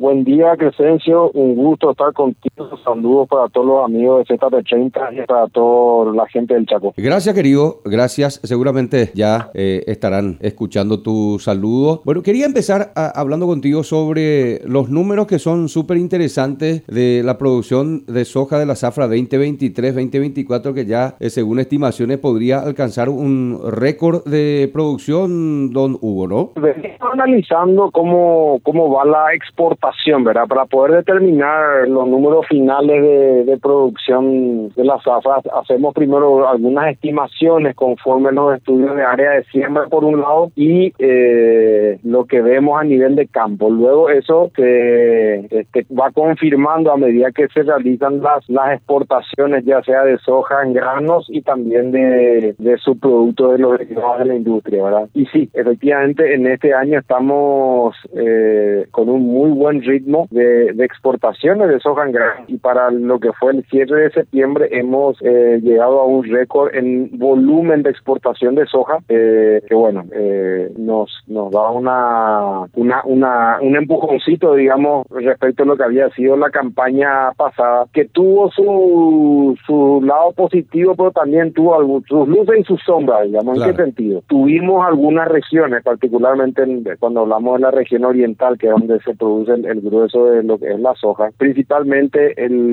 Buen día, Crescencio. Un gusto estar contigo. Saludos para todos los amigos de ZP30 y para toda la gente del Chaco. Gracias, querido. Gracias. Seguramente ya estarán escuchando tu saludo. Bueno, quería empezar hablando contigo sobre los números que son súper interesantes de la producción de soja de la zafra 2023-2024, que ya, según estimaciones, podría alcanzar un récord de producción, don Hugo, ¿no? Venimos analizando cómo va la exportación, ¿verdad? Para poder determinar los números finales de producción de las zafras, hacemos primero algunas estimaciones conforme los estudios de área de siembra por un lado y lo que vemos a nivel de campo. Luego eso se va confirmando a medida que se realizan las exportaciones, ya sea de soja en granos y también de subproductos de los derivados de la industria, ¿verdad? Y sí, efectivamente en este año estamos con un muy buen ritmo de exportaciones de soja en grano, y para lo que fue el cierre de septiembre hemos llegado a un récord en volumen de exportación de soja, que bueno, nos da un empujoncito, digamos, respecto a lo que había sido la campaña pasada, que tuvo su lado positivo, pero también tuvo sus luces y sus sombras, digamos. Claro. ¿En qué sentido? Tuvimos algunas regiones, particularmente cuando hablamos de la región oriental, que es donde se produce el grueso de lo que es la soja, principalmente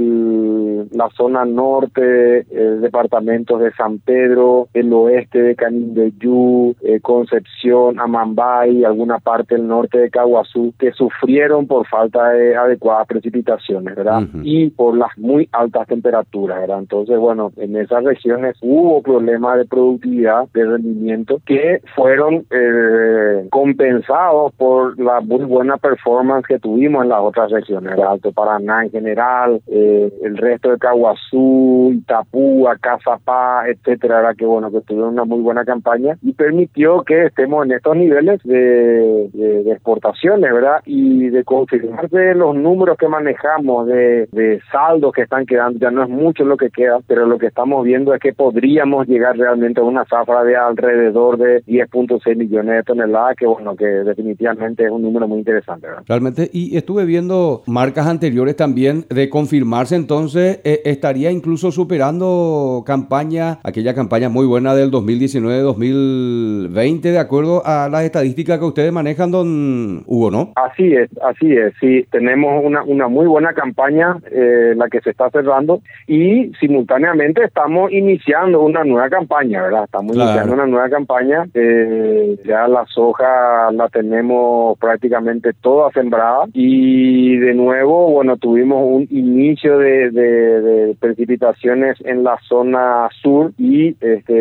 la zona norte, departamentos de San Pedro, el oeste de Canindeyú, Concepción, Amambay, alguna parte del norte de Caguazú, que sufrieron por falta de adecuadas precipitaciones, ¿verdad? Uh-huh. Y por las muy altas temperaturas, ¿verdad? Entonces, bueno, en esas regiones hubo problemas de productividad, de rendimiento, que fueron compensados por la muy buena performance que tuvimos en las otras regiones, ¿verdad? Alto Paraná en general, el resto de Caguazú, Itapúa, Cazapá, etcétera, ¿verdad? Que bueno, que tuvieron una muy buena campaña y permitió que estemos en estos niveles de exportaciones, ¿verdad? Y de confirmarse los números que manejamos de saldos que están quedando, ya no es mucho lo que queda, pero lo que estamos viendo es que podríamos llegar realmente a una zafra de alrededor de 10.6 millones de toneladas, que bueno, que definitivamente es un número muy interesante, ¿verdad? Realmente, y estuve viendo marcas anteriores también, de confirmarse entonces, estaría incluso superando aquella campaña muy buena del 2019-2020, de acuerdo a las estadísticas que ustedes manejan, don Hugo, ¿no? Así es, sí, tenemos una muy buena campaña, la que se está cerrando, y simultáneamente estamos iniciando una nueva campaña, ¿verdad? Estamos iniciando una nueva campaña, ya la soja la tenemos prácticamente toda sembrada, y de nuevo, bueno, tuvimos un inicio de precipitaciones en la zona sur, y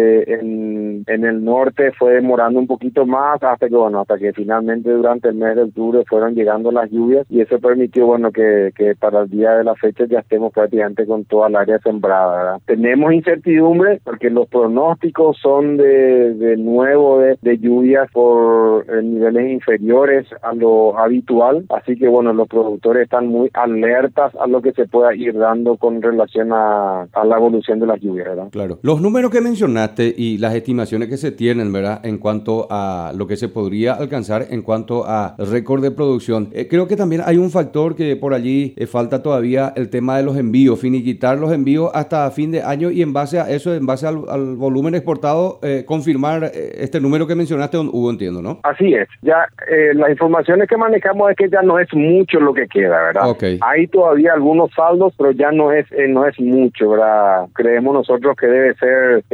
en el norte fue demorando un poquito más hasta que finalmente durante el mes de octubre fueron llegando las lluvias, y eso permitió, bueno, que para el día de la fecha ya estemos prácticamente con toda el área sembrada, ¿verdad? Tenemos incertidumbre porque los pronósticos son de nuevo de lluvias por niveles inferiores a lo habitual, así que bueno, los productores están muy alertas a lo que se pueda ir dando con relación a la evolución de las lluvias, ¿verdad? Claro. Los números que mencionaste y las estimaciones que se tienen, ¿verdad?, en cuanto a lo que se podría alcanzar en cuanto a récord de producción, creo que también hay un factor que por allí falta todavía, el tema de los envíos, finiquitar los envíos hasta fin de año, y en base a eso, en base al volumen exportado, confirmar este número que mencionaste, don Hugo, entiendo, ¿no? Así es. Ya las informaciones que manejamos es que ya no es mucho lo que queda, ¿verdad? Okay. Hay todavía algunos saldos, pero ya no es mucho, ¿verdad? Creemos nosotros que debe ser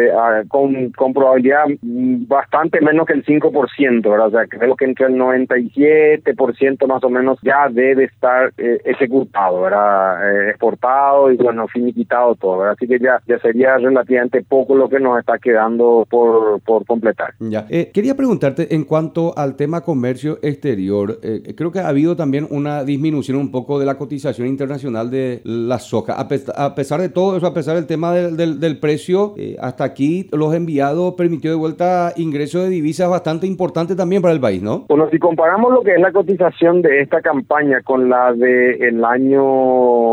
con probabilidad bastante menos que el 5%, ¿verdad? O sea, creo que entre el 97% más o menos ya debe estar ejecutado, ¿verdad? Exportado y bueno, finiquitado todo, ¿verdad? Así que ya sería relativamente poco lo que nos está quedando por completar. Ya. Quería preguntarte en cuanto al tema comercio exterior, creo que ha habido también una disminución un poco de la cotización internacional de la soja. A pesar de todo eso, a pesar del tema del precio, hasta aquí los enviados permitió de vuelta ingresos de divisas bastante importantes también para el país, ¿no? Bueno, si comparamos lo que es la cotización de esta campaña con la del año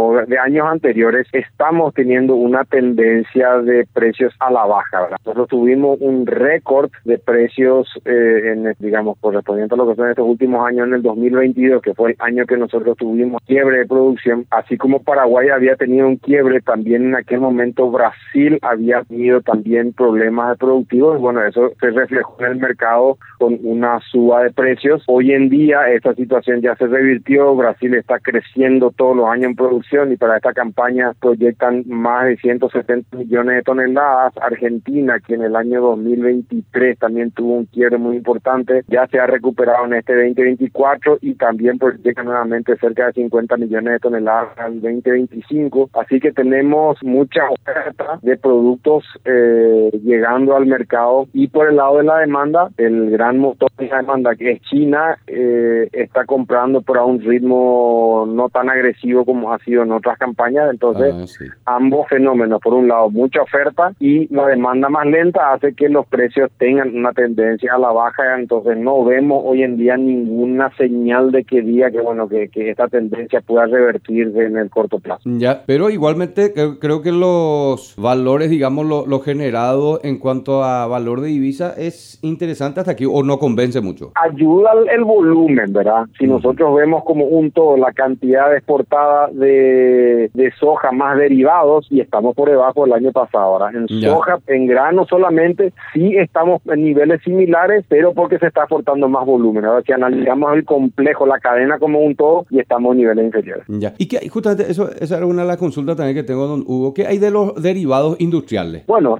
de años anteriores, estamos teniendo una tendencia de precios a la baja, ¿verdad? Nosotros tuvimos un récord de precios, digamos, correspondiente a lo que son estos últimos años en el 2022, que fue el año que nosotros tuvimos quiebre de producción. Así como Paraguay había tenido un quiebre, también en aquel momento Brasil había tenido también problemas productivos. Y bueno, eso se reflejó en el mercado con una suba de precios. Hoy en día esta situación ya se revirtió. Brasil está creciendo todos los años en producción y para esta campaña proyectan más de 170 millones de toneladas. Argentina, que en el año 2023 también tuvo un quiebre muy importante, ya se ha recuperado en este 2024 y también proyecta nuevamente cerca de 50 millones de toneladas al 2025. Así que tenemos mucha oferta de productos llegando al mercado, y por el lado de la demanda, el gran motor de la demanda, que es China, está comprando pero a un ritmo no tan agresivo como ha sido en otras campañas. Entonces, sí, ambos fenómenos, por un lado mucha oferta y la demanda más lenta, hace que los precios tengan una tendencia a la baja. Entonces no vemos hoy en día ninguna señal de que diga que esta tendencia pueda revertirse en el corto plazo. Ya, pero igualmente creo que los valores, digamos, lo generado en cuanto a valor de divisa es interesante hasta aquí, o no convence mucho. Ayuda el volumen, ¿verdad? Si nosotros vemos como un todo la cantidad exportada de soja más derivados, y estamos por debajo del año pasado, ¿verdad? En soja, en grano solamente, sí estamos en niveles similares, pero porque se está exportando más volumen. Ahora, si analizamos el complejo, la cadena como un todo, y estamos en niveles inferiores. Ya. Y que justamente esa era una de las consultas también que tengo, don Hugo. ¿Qué hay de los derivados industriales? Bueno,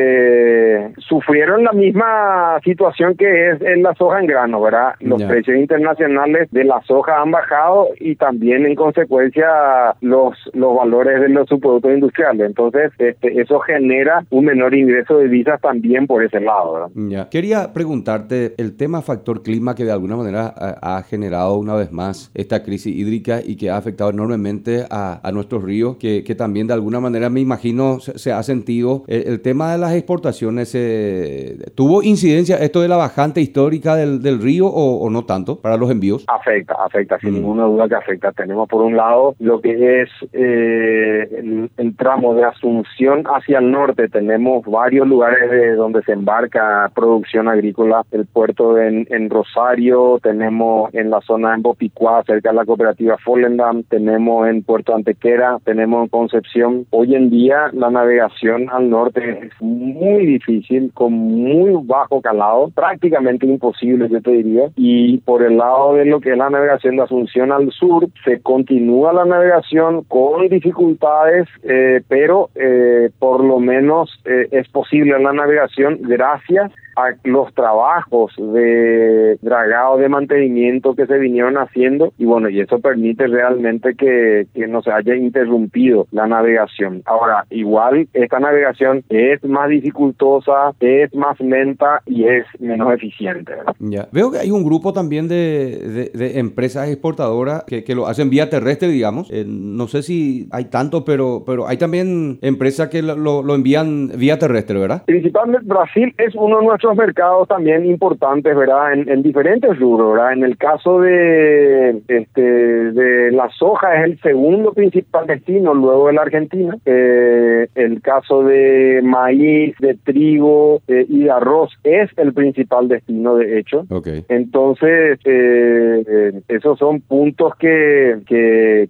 sufrieron la misma situación que es en la soja en grano, ¿verdad? Los precios internacionales de la soja han bajado y también en consecuencia los valores de los subproductos industriales. Entonces, eso genera un menor ingreso de divisas también por ese lado, ¿verdad? Ya. Quería preguntarte el tema factor clima, que de alguna manera ha generado una vez más esta crisis hídrica y que ha afectado enormemente a nuestros ríos, que también de alguna manera me imagino se ha sentido. El tema de las exportaciones, ¿tuvo incidencia esto de la bajante histórica del río o no tanto para los envíos? Afecta, sin ninguna duda que afecta. Tenemos por un lado lo que es el tramo de Asunción hacia el norte. Tenemos varios lugares de donde se embarca producción agrícola. El puerto en Rosario, tenemos en la zona de Bopicuá, cerca de la cooperativa Follendam, tenemos en Puerto Antequera, tenemos en Concepción. Hoy en día la navegación al norte es muy difícil, con muy bajo calado, prácticamente imposible, yo te diría. Y por el lado de lo que es la navegación de Asunción al sur, se continúa la navegación con dificultades, pero por lo menos es posible la navegación gracias a los trabajos de dragado, de mantenimiento que se vinieron haciendo, y bueno, y eso permite realmente que no se haya interrumpido la navegación. Ahora, igual esta navegación es más dificultosa, es más lenta y es menos eficiente, ¿verdad? Ya. Veo que hay un grupo también de empresas exportadoras que lo hacen vía terrestre, digamos. No sé si hay tanto, pero hay también empresas que lo envían vía terrestre, ¿verdad? Principalmente Brasil es uno de nuestros mercados también importantes, ¿verdad? En diferentes rubros, ¿verdad? En el caso de la soja es el segundo principal destino luego de la Argentina. El caso de maíz, de trigo y de arroz es el principal destino, de hecho. Okay. Entonces, esos son puntos que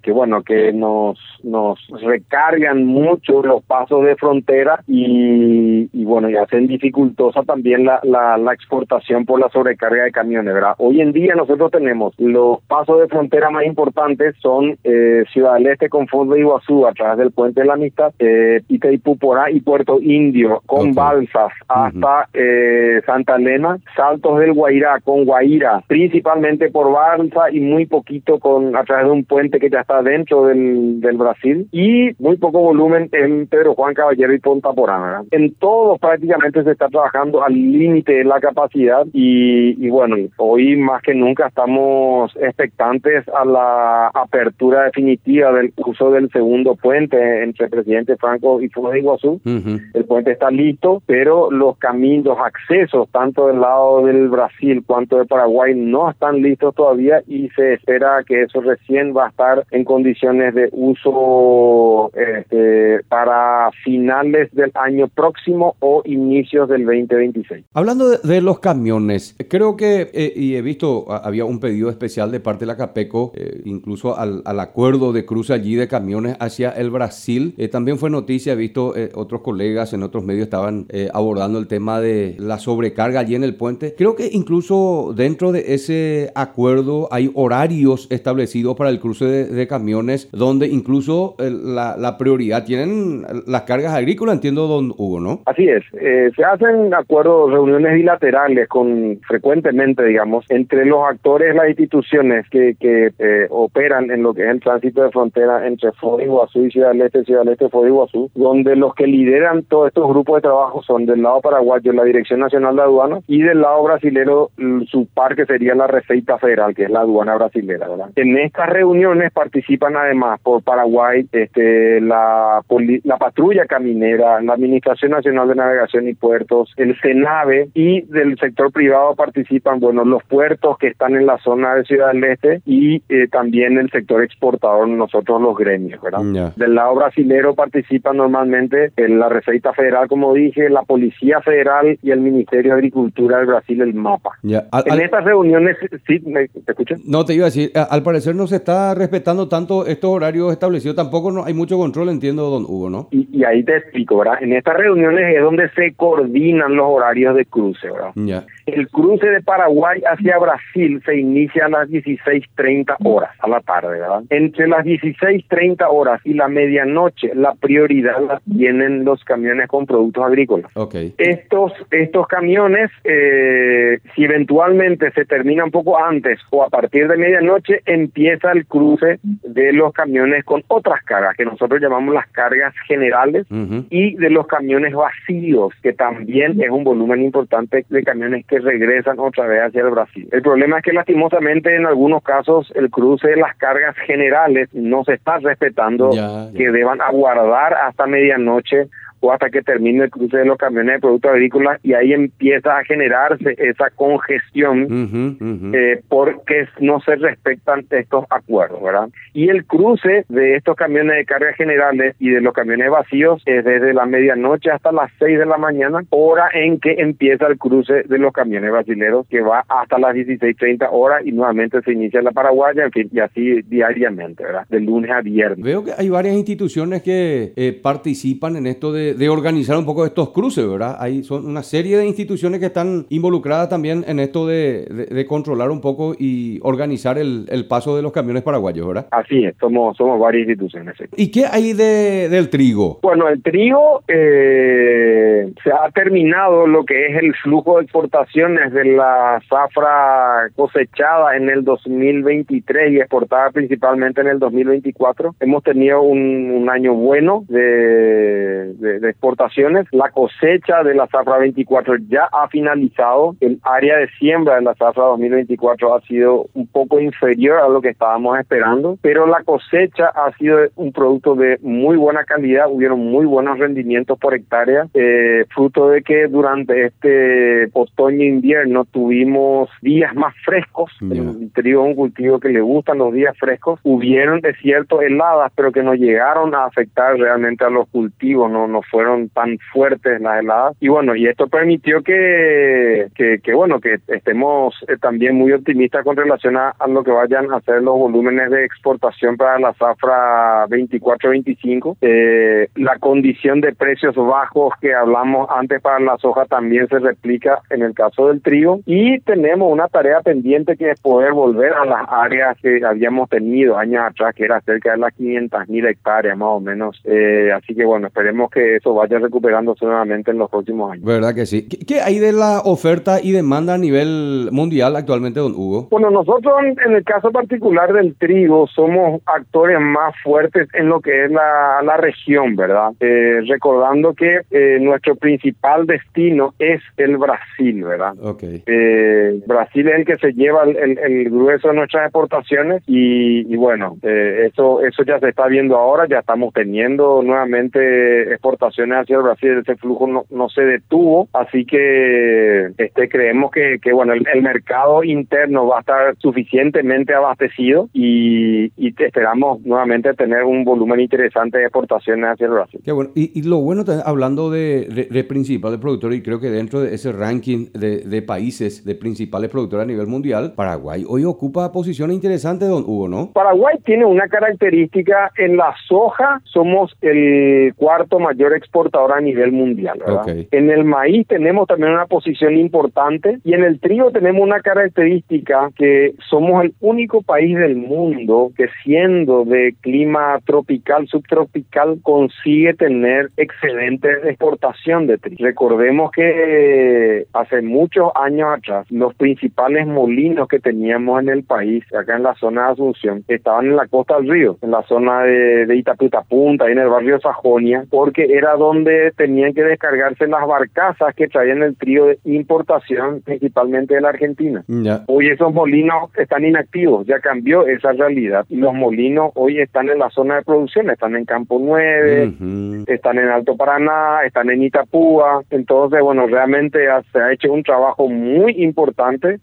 nos recargan mucho los pasos de frontera y hacen dificultosa también la exportación por la sobrecarga de camiones, ¿verdad? Hoy en día nosotros tenemos los pasos de frontera más importantes son Ciudad del Este con Foz de Iguazú a través del Puente de la Amistad, Itaipuporá y Puerto Indio con balsas hasta Santa Elena, Saltos del Guairá con Guaira, principalmente por balsa y muy poquito a través de un puente que ya está dentro del Brasil, y muy poco volumen en Pedro Juan Caballero y Punta Porá, ¿verdad? En todo prácticamente se está trabajando al límite de la capacidad y bueno, hoy más que nunca estamos expectantes a la apertura definitiva del uso del segundo puente entre Presidente Franco y Foz de Iguazú. El puente está listo, pero los caminos, los accesos, tanto del lado del Brasil cuanto de Paraguay, no están listos todavía y se espera que eso recién va a estar en condiciones de uso para finales del año próximo o inicios del 2026. Hablando de los camiones, creo que, y he visto, había un pedido especial de parte de la Capeco, incluso al acuerdo de cruce allí de camiones hacia el Brasil. También fue noticia, he visto otros colegas en otros medios estaban abordando el tema de la sobrecarga allí en el puente. Creo que incluso dentro de ese acuerdo hay horarios establecidos para el cruce de camiones, donde incluso la prioridad tienen las cargas agrícolas, entiendo, don Hugo, ¿no? Así es. Se hacen acuerdos, reuniones bilaterales frecuentemente, digamos, entre los actores, las instituciones que operan en lo que es el tránsito de frontera entre Foz de Iguazú y Ciudad del Este, Foz de Iguazú, donde los que lideran todos estos grupos de trabajo son del lado paraguayo la Dirección Nacional de Aduanas y del lado brasilero su par que sería la Receita Federal, que es la aduana brasilera, ¿verdad? En estas reuniones participan además por Paraguay la patrulla caminera, la Administración Nacional de Navegación y Puertos, el CENAVE, y del sector privado participan, los puertos que están en la zona de Ciudad del Este y también el sector exportador, nosotros los gremios, ¿verdad? Yeah. Del lado brasilero participan normalmente la Receita Federal, como dije, la Policía Federal y el Ministerio de Agricultura del Brasil, el MAPA. Yeah. En estas reuniones, ¿sí? ¿Me escuchas? No, te iba a decir, al parecer no se está respetando tanto estos horarios establecidos, tampoco no hay mucho control, entiendo, don Hugo, ¿no? Y ahí te explico, ¿verdad? En estas reuniones es donde se coordinan los horarios de cruce, ¿verdad? Yeah. El cruce de Paraguay hacia Brasil se inicia a las 16:30 horas a la tarde, ¿verdad? Entre las 16:30 horas y la medianoche, la prioridad la tienen los camiones con productos agrícolas. Okay. Estos camiones, si eventualmente se termina un poco antes o a partir de medianoche, empieza el cruce de los camiones con otras cargas, que nosotros llamamos las cargas generales, y de los camiones vacíos, que también es un volumen importante de camiones que regresan otra vez hacia el Brasil. El problema es que lastimosamente en algunos casos el cruce de las cargas generales no se está respetando, que deban aguardar hasta medianoche o hasta que termine el cruce de los camiones de productos agrícolas, y ahí empieza a generarse esa congestión porque no se respetan estos acuerdos, ¿verdad? Y el cruce de estos camiones de cargas generales y de los camiones vacíos es desde la medianoche hasta las 6 de la mañana, hora en que empieza el cruce de los camiones brasileros, que va hasta las 16:30 horas y nuevamente se inicia la paraguaya, en fin, y así diariamente, ¿verdad? De lunes a viernes. Veo que hay varias instituciones que participan en esto de organizar un poco estos cruces, ¿verdad? Son una serie de instituciones que están involucradas también en esto de controlar un poco y organizar el paso de los camiones paraguayos, ¿verdad? Así es, somos varias instituciones. Sí. ¿Y qué hay del trigo? Bueno, el trigo se ha terminado lo que es el flujo de exportaciones de la zafra cosechada en el 2023 y exportada principalmente en el 2024. Hemos tenido un año bueno de exportaciones. La cosecha de la zafra 24 ya ha finalizado. El área de siembra de la zafra 2024 ha sido un poco inferior a lo que estábamos esperando, pero la cosecha ha sido un producto de muy buena calidad. Hubieron muy buenos rendimientos por hectárea, fruto de que durante este otoño-invierno tuvimos días más frescos. El trigo es un cultivo que le gustan los días frescos. Hubieron, es cierto, heladas, pero que no llegaron a afectar realmente a los cultivos, no fueron tan fuertes las heladas, y bueno, y esto permitió que estemos también muy optimistas con relación a lo que vayan a ser los volúmenes de exportación para la zafra 24-25. La condición de precios bajos que hablamos antes para la soja también se replica en el caso del trigo, y tenemos una tarea pendiente que es poder volver a las áreas que habíamos tenido años atrás, que era cerca de las 500.000 hectáreas más o menos, así que bueno, esperemos que eso vaya recuperándose nuevamente en los próximos años. ¿Verdad que sí? ¿Qué hay de la oferta y demanda a nivel mundial actualmente, don Hugo? Bueno, nosotros en el caso particular del trigo somos actores más fuertes en lo que es la región, ¿verdad? Recordando que nuestro principal destino es el Brasil, ¿verdad? Okay. Brasil es el que se lleva el grueso de nuestras exportaciones y bueno, eso ya se está viendo ahora, ya estamos teniendo nuevamente exportaciones hacia el Brasil, ese flujo no se detuvo, así que creemos que bueno, el mercado interno va a estar suficientemente abastecido y esperamos nuevamente tener un volumen interesante de exportaciones hacia el Brasil. Qué bueno. Y lo bueno, hablando de principales productores, y creo que dentro de ese ranking de países de principales productores a nivel mundial, Paraguay hoy ocupa posiciones interesantes, don Hugo, ¿no? Paraguay tiene una característica: en la soja somos el cuarto mayor exportador a nivel mundial, ¿verdad? Okay. En el maíz tenemos también una posición importante y en el trigo tenemos una característica que somos el único país del mundo que, siendo de clima tropical, subtropical, consigue tener excelente exportación de trigo. Recordemos que hace muchos años atrás los principales molinos que teníamos en el país, acá en la zona de Asunción, estaban en la costa del río, en la zona de Itaputapunta, en el barrio Sajonia, porque era donde tenían que descargarse las barcazas que traían el trigo de importación, principalmente de la Argentina. Yeah. Hoy esos molinos están inactivos, ya cambió esa realidad. Los molinos hoy están en la zona de producción, están en Campo 9, están en Alto Paraná, están en Itapúa. Entonces, bueno, realmente se ha hecho un trabajo muy importante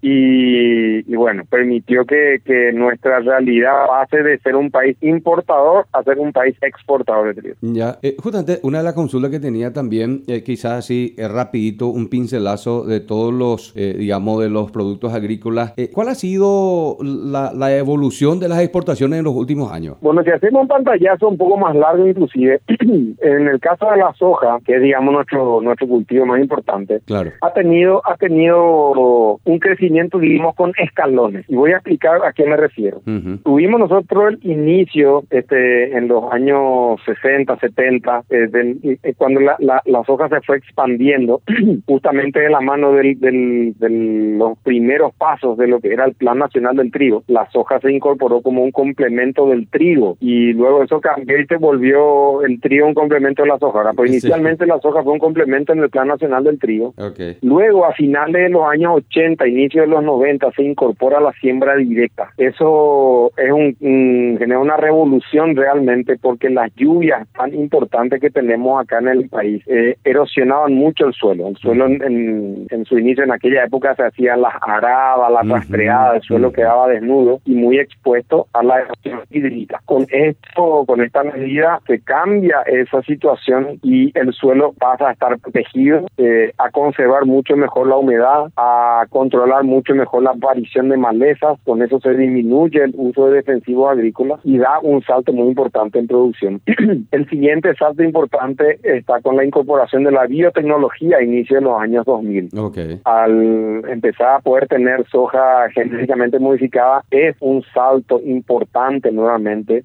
y bueno, permitió que nuestra realidad pase de ser un país importador a ser un país exportador de trigo. Ya, justamente una de las consultas que tenía también, quizás así rapidito, un pincelazo de todos los, digamos, de los productos agrícolas. ¿Cuál ha sido la evolución de las exportaciones en los últimos años? Bueno, si hacemos un pantallazo un poco más largo inclusive, en el caso de la soja, que es, digamos, nuestro cultivo más importante, claro, ha tenido un crecimiento, digamos, con escalones. Y voy a explicar a qué me refiero. Tuvimos nosotros el inicio en los años 60, 70, cuando la soja se fue expandiendo, justamente de la mano de los primeros pasos de lo que era el Plan Nacional del Trigo. La soja se incorporó como un complemento del trigo y luego eso cambió y se volvió el trigo un complemento de la soja. Ahora, pues inicialmente la soja fue un complemento en el Plan Nacional del Trigo. Okay. Luego, a finales de los años 80, inicio de los 90, se incorpora la siembra directa. Eso es genera una revolución realmente, porque las lluvias tan importantes que tenemos acá en el país erosionaban mucho el suelo. El suelo en su inicio, en aquella época, se hacían las aradas, las rastreadas, el suelo quedaba desnudo y muy expuesto a la erosión hídrica. Con esta medida se cambia esa situación y el suelo pasa a estar protegido, a conservar mucho mejor la humedad, a controlar mucho mejor la aparición de malezas. Con eso se disminuye el uso de defensivos agrícolas y da un salto muy importante en producción. El siguiente salto importante está con la incorporación de la biotecnología a inicio de los años 2000. Okay. Al empezar a poder tener soja genéticamente modificada, es un salto importante nuevamente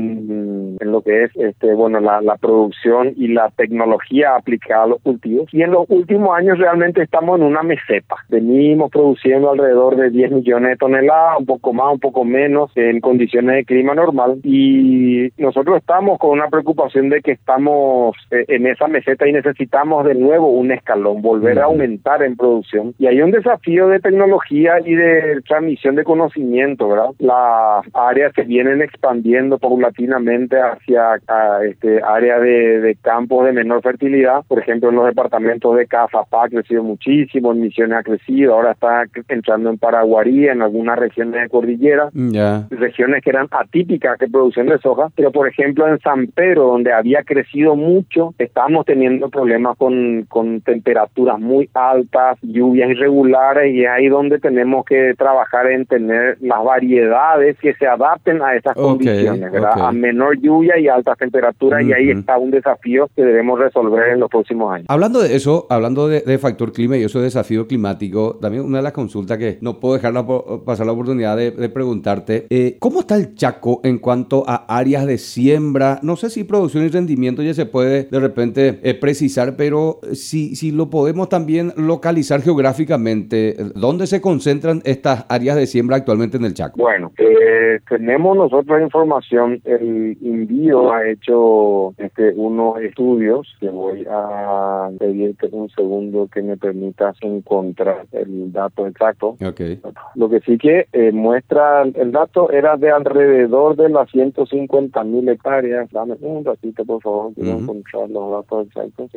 en lo que es la producción y la tecnología aplicada a los cultivos. Y en los últimos años realmente estamos en una meseta. Venimos produciendo alrededor de 10 millones de toneladas, un poco más, un poco menos, en condiciones de clima normal, y nosotros estamos con una preocupación de que estamos en esa meseta y necesitamos de nuevo un escalón, volver a aumentar en producción. Y hay un desafío de tecnología y de transmisión de conocimiento, ¿verdad? Las áreas se vienen expandiendo paulatinamente hacia áreas de campos de menor fertilidad. Por ejemplo, en los departamentos de Cafapá ha crecido muchísimo, en Misiones ha crecido, ahora está entrando en Paraguarí, en algunas regiones de cordillera, regiones que eran atípicas de producción de soja, pero por ejemplo en San Pedro, donde había crecido mucho, estamos teniendo problemas con temperaturas muy altas, lluvias irregulares, y es ahí donde tenemos que trabajar en tener las variedades que se adapten a esas condiciones, ¿verdad? A menor lluvia y altas temperaturas, y ahí está un desafío que debemos resolver en los próximos años. Hablando de eso, hablando de factor clima y ese desafío climático, también una de las consultas que no puedo dejar pasar la oportunidad de preguntarte, ¿cómo está el Chaco en cuanto a áreas de siembra? No sé si producción y rendimiento ya se puede puede de repente precisar, pero si lo podemos también localizar geográficamente, ¿dónde se concentran estas áreas de siembra actualmente en el Chaco? Bueno, tenemos nosotros información. El INVIO ha hecho unos estudios que voy a pedirte un segundo que me permitas encontrar el dato exacto. Okay. Lo que sí que muestra el dato era de alrededor de las 150.000 hectáreas. Dame un ratito, por favor, quiero encontrar los datos exactos.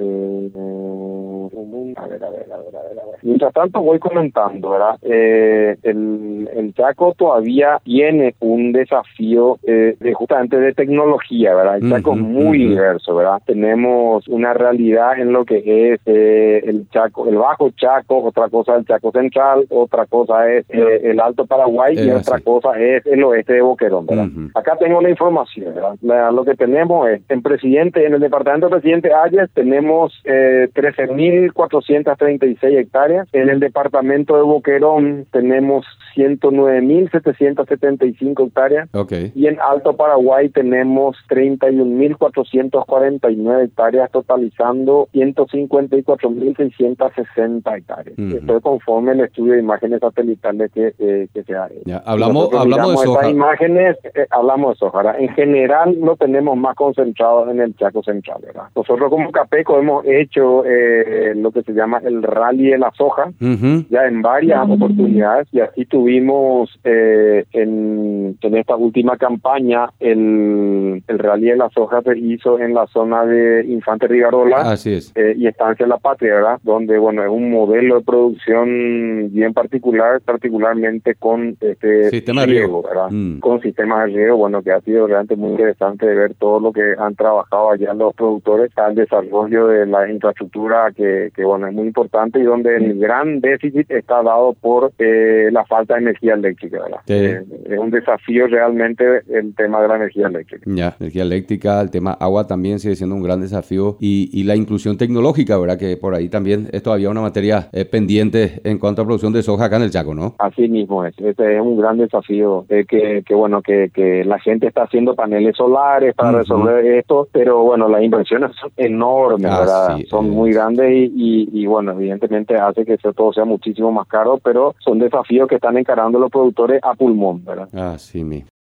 A ver. Mientras tanto voy comentando, ¿verdad? El Chaco todavía tiene un desafío justamente de tecnología, ¿verdad? El Chaco es muy diverso, ¿verdad? Tenemos una realidad en lo que es el Chaco, el Bajo Chaco, otra cosa el Chaco Central, otra cosa es el Alto Paraguay y otra cosa es el oeste de Boquerón, ¿verdad? Acá tengo la información, ¿verdad? Lo que tenemos es, en el departamento de Presidente Hayes tenemos 13.436 hectáreas, en el departamento de Boquerón tenemos 109.775 hectáreas, y en Alto Paraguay tenemos 31.449 hectáreas, totalizando 154.660 hectáreas. Esto es conforme el estudio de imágenes satelitales que se ha hecho. Ya, hablamos de soja. Estas imágenes, hablamos de soja, ¿verdad? En general lo tenemos más concentrado en el Chaco Central, ¿verdad? Nosotros como Capeco hemos hecho lo que se llama el Rally de la Soja, ya en varias oportunidades, y así tuvimos en esta última campaña el Rally de la Soja se hizo en la zona de Infante Rivarola. Así es. Y Estancia La Patria, ¿verdad? Donde, bueno, es un modelo de producción bien particularmente con sistema de riego, ¿verdad? Con sistemas de riego, bueno, que ha sido realmente muy interesante de ver todo lo que han trabajado allá los productores al desarrollo de la infraestructura que bueno, es muy importante, y donde el gran déficit está dado por la falta de energía eléctrica, ¿verdad? Es un desafío realmente el tema de la energía eléctrica. Ya, energía eléctrica, el tema agua también sigue siendo un gran desafío, y la inclusión tecnológica, ¿verdad? Que por ahí también es todavía una materia pendiente en cuanto a producción de soja acá en el Chaco, ¿no? Así mismo es. Este es un gran desafío que la gente está haciendo paneles solares para resolver esto, pero bueno, las inversiones son enormes, ¿verdad? Son muy grandes y bueno, evidentemente hace que todo sea muchísimo más caro, pero son desafíos que están encarando los productores a pulmón, ¿verdad? Así mismo.